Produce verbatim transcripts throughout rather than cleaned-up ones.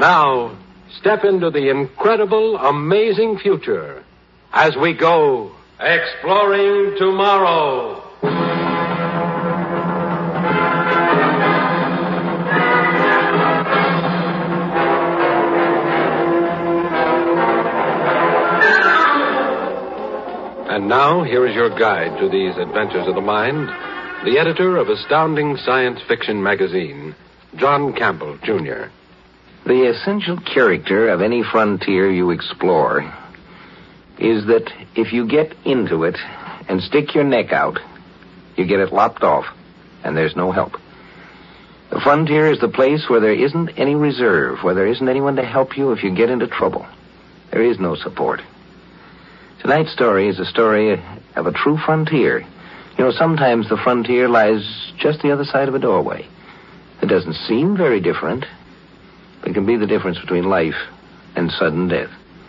Now, step into the incredible, amazing future as we go exploring tomorrow. And now, here is your guide to these adventures of the mind, the editor of Astounding Science Fiction magazine, John Campbell, Junior The essential character of any frontier you explore is that if you get into it and stick your neck out, you get it lopped off, and there's no help. The frontier is the place where there isn't any reserve, where there isn't anyone to help you if you get into trouble. There is no support. Tonight's story is a story of a true frontier. You know, sometimes the frontier lies just the other side of a doorway. It doesn't seem very different, but it can be the difference between life and sudden death.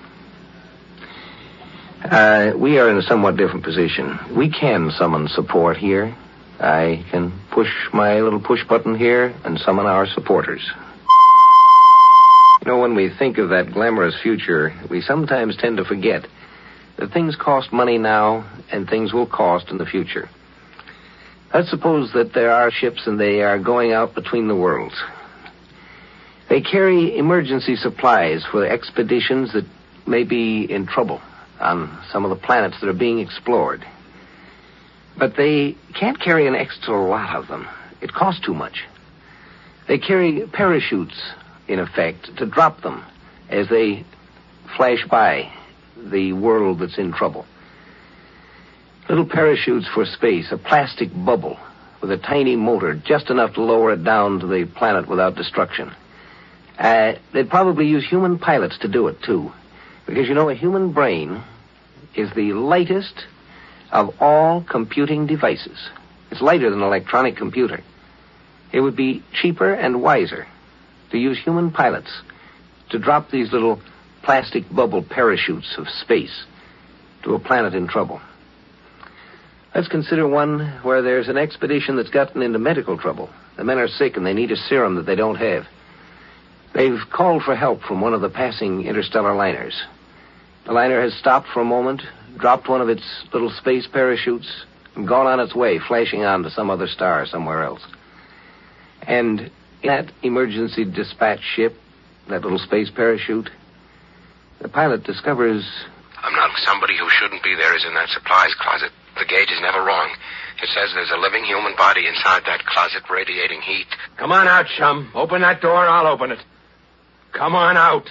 Uh, we are in a somewhat different position. We can summon support here. I can push my little push button here and summon our supporters. You know, when we think of that glamorous future, we sometimes tend to forget that things cost money now and things will cost in the future. Let's suppose that there are ships and they are going out between the worlds. They carry emergency supplies for expeditions that may be in trouble on some of the planets that are being explored. But they can't carry an extra lot of them. It costs too much. They carry parachutes, in effect, to drop them as they flash by the world that's in trouble. Little parachutes for space, a plastic bubble with a tiny motor, just enough to lower it down to the planet without destruction. Uh, they'd probably use human pilots to do it, too. Because, you know, a human brain is the lightest of all computing devices. It's lighter than an electronic computer. It would be cheaper and wiser to use human pilots to drop these little plastic bubble parachutes of space to a planet in trouble. Let's consider one where there's an expedition that's gotten into medical trouble. The men are sick and they need a serum that they don't have. They've called for help from one of the passing interstellar liners. The liner has stopped for a moment, dropped one of its little space parachutes, and gone on its way, flashing on to some other star somewhere else. And in that emergency dispatch ship, that little space parachute, the pilot discovers... I'm not somebody who shouldn't be there is in that supplies closet. The gauge is never wrong. It says there's a living human body inside that closet radiating heat. Come on out, chum. Open that door, I'll open it. Come on out.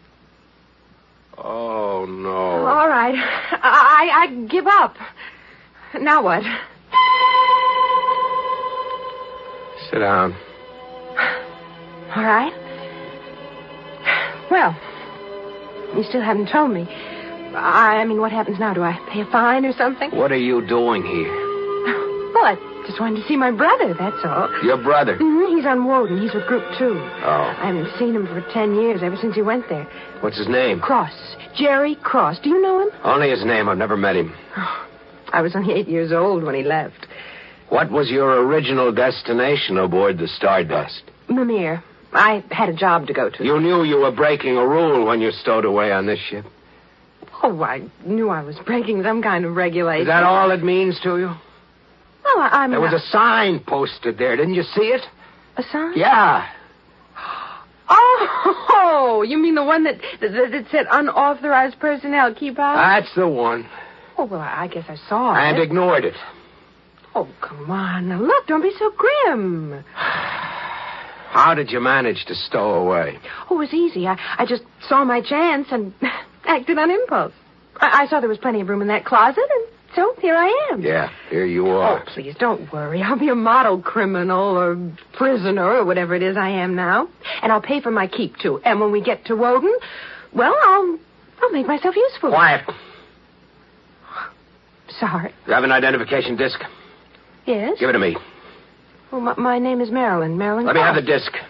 Oh, no. All right. I, I give up. Now what? Sit down. All right. Well, you still haven't told me. I mean, what happens now? Do I pay a fine or something? What are you doing here? Well, I just wanted to see my brother, that's all. Your brother? Mm-hmm. He's on Woden. He's with Group Two. Oh. I haven't seen him for ten years, ever since he went there. What's his name? Cross. Jerry Cross. Do you know him? Only his name. I've never met him. Oh, I was only eight years old when he left. What was your original destination aboard the Stardust? Mimir. I had a job to go to. You knew you were breaking a rule when you stowed away on this ship? Oh, I knew I was breaking some kind of regulation. Is that all it means to you? Oh, I, I'm There was not... a sign posted there. Didn't you see it? A sign? Yeah. Oh, you mean the one that, that, that said unauthorized personnel keep out? That's the one. Oh, well, I guess I saw And it. ignored it. Oh, come on. Now, look, don't be so grim. How did you manage to stow away? Oh, it was easy. I, I just saw my chance and acted on impulse. I, I saw there was plenty of room in that closet, and so here I am. Yeah, here you are. Oh, please, don't worry. I'll be a model criminal or prisoner or whatever it is I am now. And I'll pay for my keep, too. And when we get to Woden, well, I'll I'll make myself useful. Quiet. Sorry. You have an identification disc? Yes? Give it to me. Well, my, my name is Marilyn. Marilyn Let me Cross. have the disc.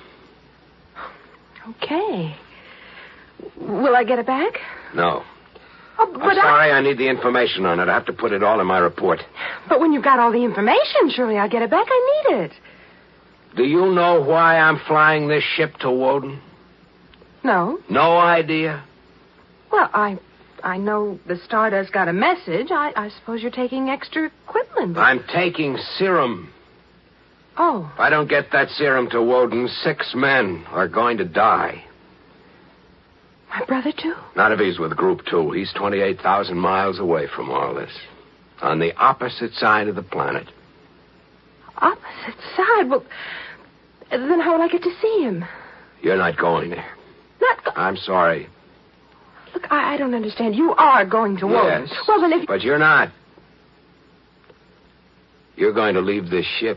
Okay. Will I get it back? No. Oh, but I'm sorry, I... I need the information on it. I have to put it all in my report. But when you've got all the information, surely I'll get it back. I need it. Do you know why I'm flying this ship to Woden? No. No idea? Well, I I know the Stardust got a message. I, I suppose you're taking extra equipment. I'm taking serum. Oh. If I don't get that serum to Woden, six men are going to die. My brother, too? Not if he's with Group Two. He's twenty-eight thousand miles away from all this. On the opposite side of the planet. Opposite side? Well, then how will I get to see him? You're not going there. Not go- I'm sorry. Look, I, I don't understand. You are going to Woden. Yes. Well, then if... But you're not. You're going to leave this ship.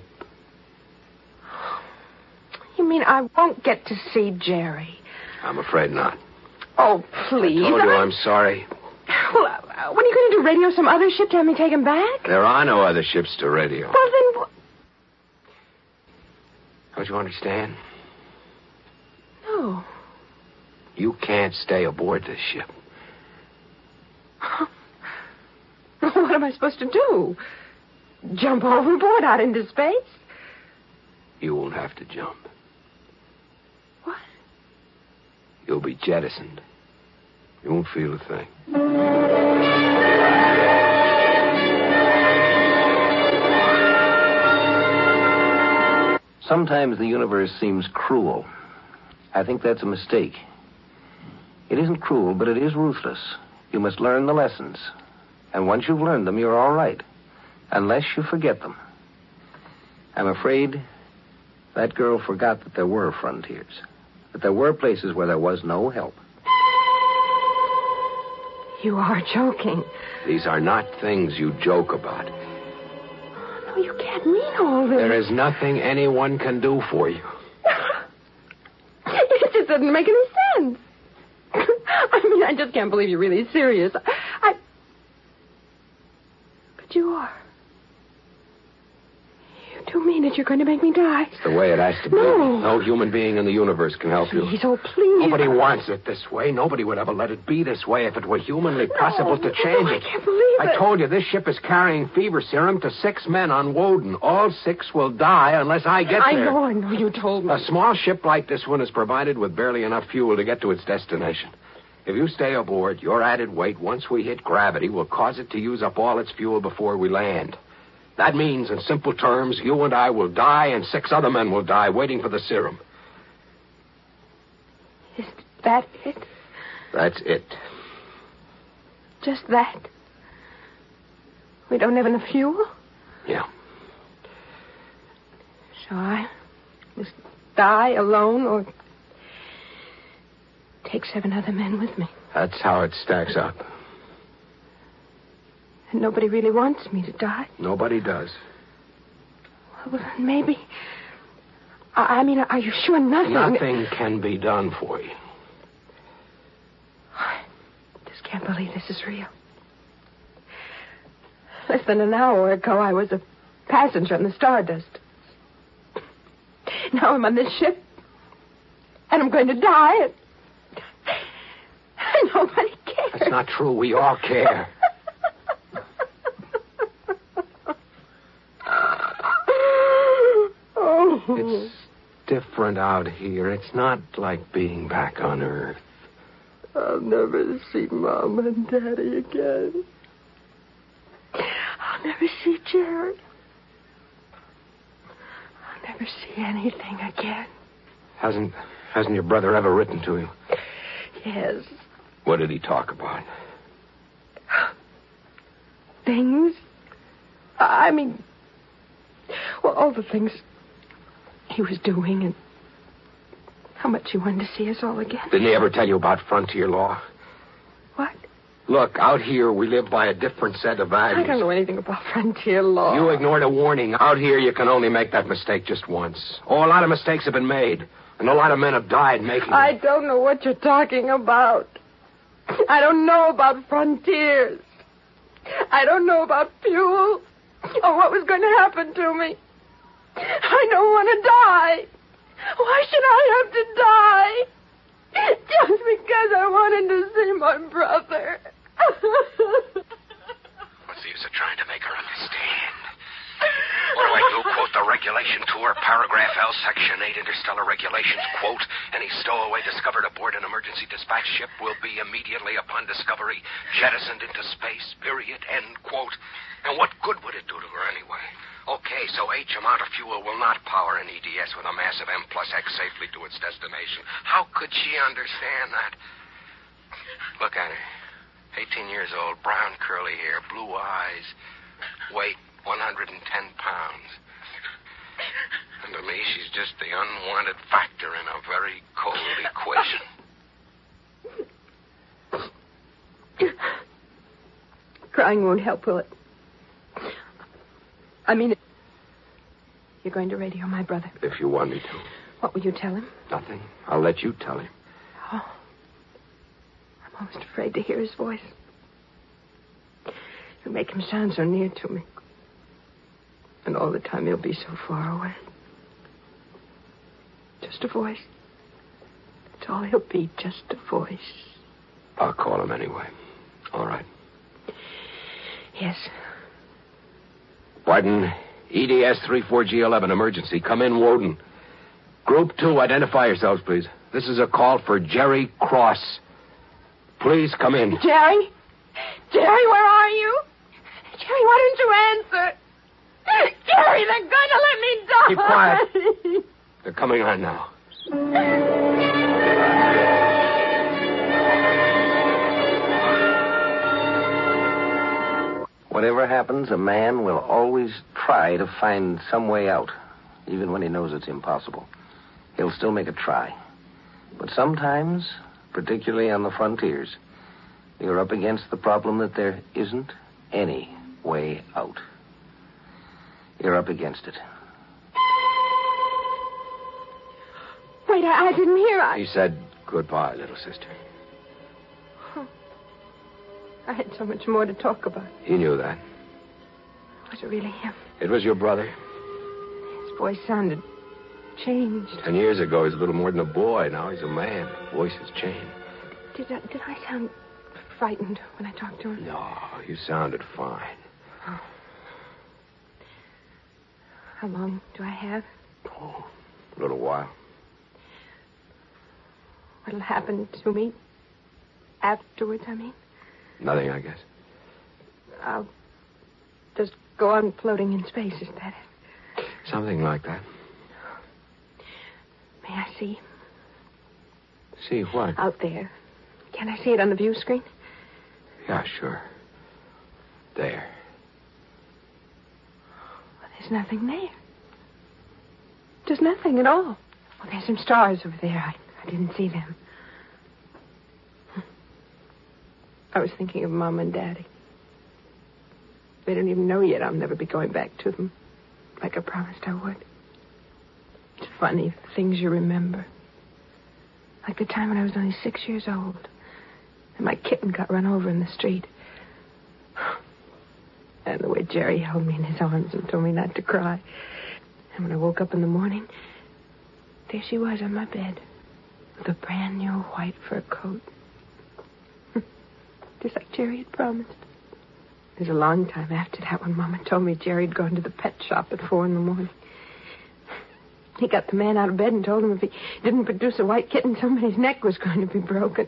You mean I won't get to see Jerry? I'm afraid not. Oh, please. I told you I... I'm sorry. Well, uh, when are you going to do radio some other ship to have me take him back? There are no other ships to radio. Well, then... Don't you understand? No. You can't stay aboard this ship. What am I supposed to do? Jump overboard out into space? You won't have to jump. What? You'll be jettisoned. You won't feel a thing. Sometimes the universe seems cruel. I think that's a mistake. It isn't cruel, but it is ruthless. You must learn the lessons. And once you've learned them, you're all right. Unless you forget them. I'm afraid that girl forgot that there were frontiers. That there were places where there was no help. You are joking. These are not things you joke about. No, you can't mean all this. There is nothing anyone can do for you. It just doesn't make any sense. I mean, I just can't believe you're really serious. I... But you are. You do mean that you're going to make me die. It's the way it has to be. No. No human being in the universe can help you. Please, oh, please. Nobody wants it this way. Nobody would ever let it be this way if it were humanly possible No, to change no, it. I can't believe I it. told you this ship is carrying fever serum to six men on Woden. All six will die unless I get I there. know, I know. You told me. A small ship like this one is provided with barely enough fuel to get to its destination. If you stay aboard, your added weight, once we hit gravity, will cause it to use up all its fuel before we land. That means, in simple terms, you and I will die and six other men will die waiting for the serum. Is that it? That's it. Just that? We don't have enough fuel? Yeah. So I must die alone or take seven other men with me. That's how it stacks up. And nobody really wants me to die. Nobody does. Well, then maybe... I, I mean, are you sure nothing... Nothing can be done for you. I just can't believe this is real. Less than an hour ago, I was a passenger on the Stardust. Now I'm on this ship, and I'm going to die, and, and nobody cares. That's not true. We all care. Oh. It's different out here. It's not like being back on Earth. I'll never see Mom and Daddy again. I'll never see Jerry. I'll never see anything again. Hasn't hasn't your brother ever written to you? Yes. What did he talk about? Things? I mean, well, all the things he was doing and how much he wanted to see us all again. Didn't he ever tell you about frontier law? What? Look, out here we live by a different set of values. I don't know anything about frontier law. You ignored a warning. Out here you can only make that mistake just once. Oh, a lot of mistakes have been made, and a lot of men have died making them. I don't know what you're talking about. I don't know about frontiers. I don't know about fuel or what was going to happen to me. I don't want to die. Why should I have to die? Just because I wanted to see my brother. What's the use of trying to make her understand? What do I do? Quote the regulation tour, paragraph L, section eight, interstellar regulations, quote, any stowaway discovered aboard an emergency dispatch ship will be immediately upon discovery jettisoned into space, period, end quote. And what good would it do to her anyway? Okay, so H amount of fuel will not power an E D S with a massive M plus X safely to its destination. How could she understand that? Look at her. eighteen years old, brown curly hair, blue eyes, weight one hundred ten pounds. And to me, she's just the unwanted factor in a very cold equation. Crying won't help, will it? I mean, you're going to radio my brother. If you want me to. What will you tell him? Nothing. I'll let you tell him. Oh. I'm almost afraid to hear his voice. You'll make him sound so near to me. And all the time he'll be so far away. Just a voice. That's all he'll be, just a voice. I'll call him anyway. All right. Yes. Barton, E D S thirty-four G eleven, emergency. Come in, Woden. Group two, identify yourselves, please. This is a call for Jerry Cross. Please come in. Jerry? Jerry, where are you? Jerry, why don't you answer? Jerry, they're going to let me die. Keep quiet. They're coming on now. Whatever happens, a man will always try to find some way out, even when he knows it's impossible. He'll still make a try. But sometimes, particularly on the frontiers, you're up against the problem that there isn't any way out. You're up against it. Wait, I, I didn't hear. I... He said goodbye, little sister. Oh. I had so much more to talk about. He knew that. Was it really him? It was your brother. His voice sounded changed. Ten years ago, he was a little more than a boy. Now he's a man. His voice has changed. Did I, did I sound frightened when I talked to him? No, you sounded fine. Oh. How long do I have? Oh, a little while. What'll happen to me afterwards, I mean? Nothing, I guess. I'll just go on floating in space, is that it? Something like that. May I see? See what? Out there. Can I see it on the view screen? Yeah, sure. There. Well, there's nothing there. There's nothing at all. Well, there's some stars over there. I, I didn't see them. I was thinking of Mom and Daddy. They don't even know yet I'll never be going back to them, like I promised I would. It's funny, the things you remember. Like the time when I was only six years old, and my kitten got run over in the street. And the way Jerry held me in his arms and told me not to cry. And when I woke up in the morning, there she was on my bed, with a brand new white fur coat. Just like Jerry had promised. It was a long time after that when Mama told me Jerry had gone to the pet shop at four in the morning. He got the man out of bed and told him if he didn't produce a white kitten, somebody's neck was going to be broken.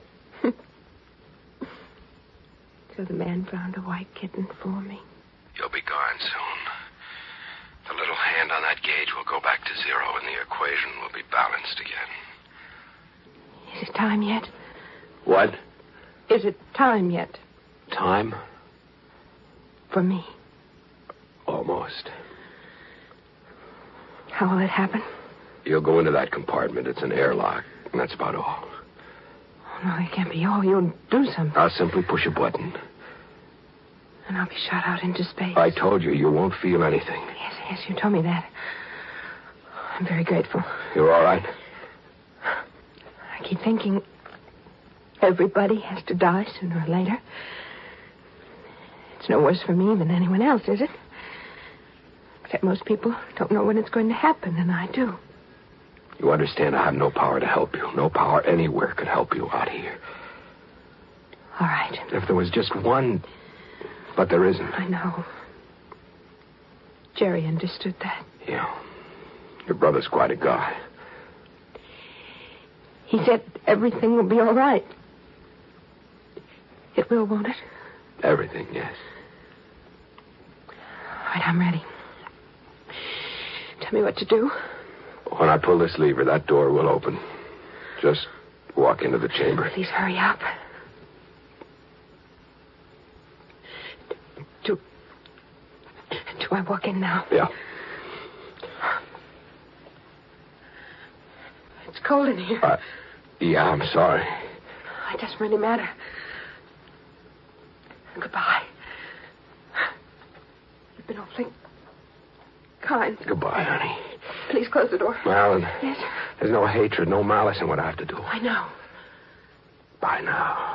So the man found a white kitten for me. You'll be gone soon. The little hand on that gauge will go back to zero and the equation will be balanced again. Is it time yet? What? Is it time yet? Time? For me. Almost. How will it happen? You'll go into that compartment. It's an airlock. And that's about all. Oh, no, it can't be all. You'll do something. I'll simply push a button. And I'll be shot out into space. I told you, you won't feel anything. Yes, yes, you told me that. I'm very grateful. You're all right? I keep thinking everybody has to die sooner or later. It's no worse for me than anyone else, is it? Except most people don't know when it's going to happen, and I do. You understand I have no power to help you. No power anywhere could help you out here. All right. If there was just one... But there isn't. I know. Jerry understood that. Yeah. Your brother's quite a guy. He said everything will be all right. It will, won't it? Everything, yes. All right, I'm ready. Tell me what to do. When I pull this lever, that door will open. Just walk into the chamber. Please hurry up. Do... Do I walk in now? Yeah. It's cold in here. Uh, yeah, I'm sorry. It doesn't really matter. Goodbye. You've been awfully kind. Goodbye, honey. Please close the door. Marilyn. Yes? There's no hatred, no malice in what I have to do. I know. Bye now.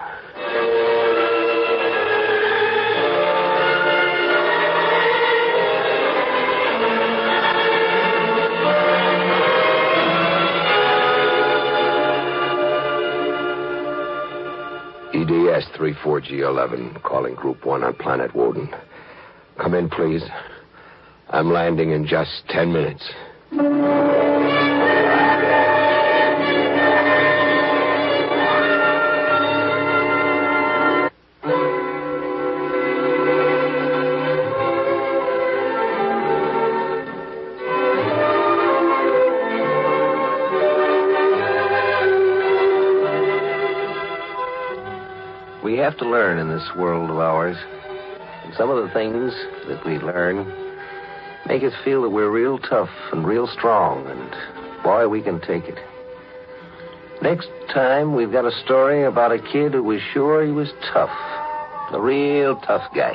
E D S three four G eleven, calling Group one on Planet Woden. Come in, please. I'm landing in just ten minutes. We have to learn in this world of ours. And some of the things that we learn make us feel that we're real tough and real strong, and boy, we can take it. Next time, we've got a story about a kid who was sure he was tough. A real tough guy.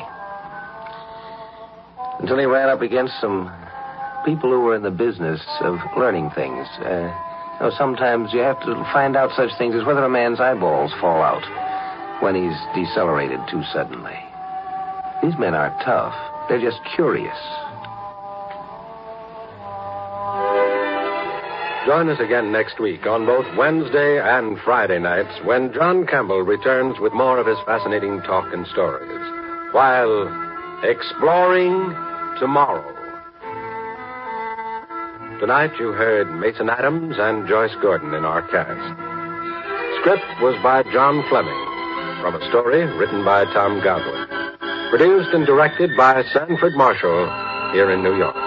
Until he ran up against some people who were in the business of learning things. Uh, you know, sometimes you have to find out such things as whether a man's eyeballs fall out when he's decelerated too suddenly. These men aren't tough. They're just curious. Join us again next week on both Wednesday and Friday nights when John Campbell returns with more of his fascinating talk and stories while exploring tomorrow. Tonight you heard Mason Adams and Joyce Gordon in our cast. Script was by John Fleming, from a story written by Tom Godwin. Produced and directed by Sanford Marshall here in New York.